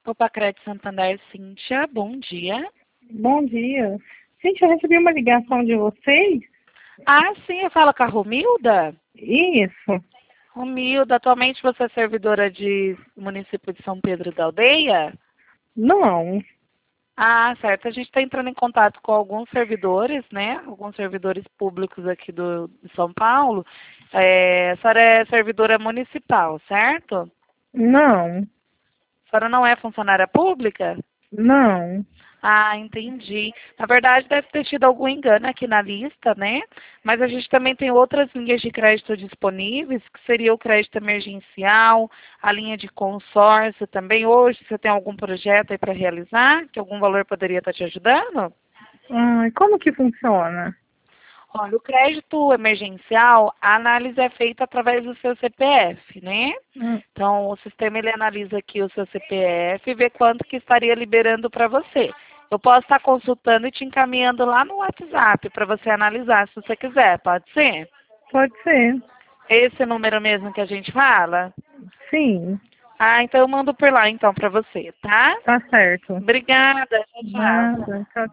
Opa, Crédito Santander, Cíntia, bom dia. Bom dia. Gente, eu recebi uma ligação de vocês. Ah, sim, eu falo com a Romilda. Isso. Romilda, atualmente você é servidora de município de São Pedro da Aldeia? Não. Ah, certo. A gente está entrando em contato com alguns servidores, né? Alguns servidores públicos aqui de São Paulo. A senhora é servidora municipal, certo? Não. A senhora não é funcionária pública? Não. Ah, entendi. Na verdade, deve ter tido algum engano aqui na lista, né? Mas a gente também tem outras linhas de crédito disponíveis, que seria o crédito emergencial, a linha de consórcio também. Hoje, você tem algum projeto aí para realizar, que algum valor poderia estar te ajudando? Como que funciona? Olha, o crédito emergencial, a análise é feita através do seu CPF, né? Hum, Então, o sistema ele analisa aqui o seu CPF e vê quanto que estaria liberando para você. Eu posso estar consultando e te encaminhando lá no WhatsApp para você analisar, se você quiser, pode ser? Pode ser. Esse número mesmo que a gente fala? Sim. Ah, então eu mando por lá então para você, tá? Tá certo. Obrigada, tchau, tchau. Nada. Tchau,